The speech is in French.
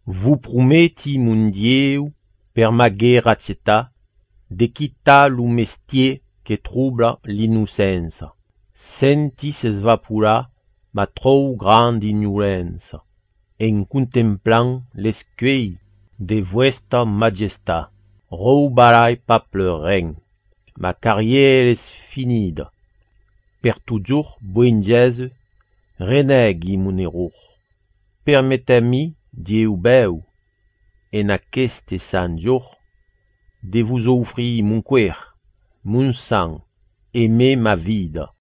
Vous prometi, mon Dieu, per ma gratietà, de quitter lo mestier que trouble l'innocència. Senti s'esvaporar ma trop grande ignorance, en contemplant l'escueil de Vostra Majestat. Roubarai pas pleurant, ma carrière est finida. Per toujours, bon Jésus, renegui mon error. Permettez-moi, Dieu beu, en aquest sant jour, de vous offrir mon cœur, mon sang, et ma vida.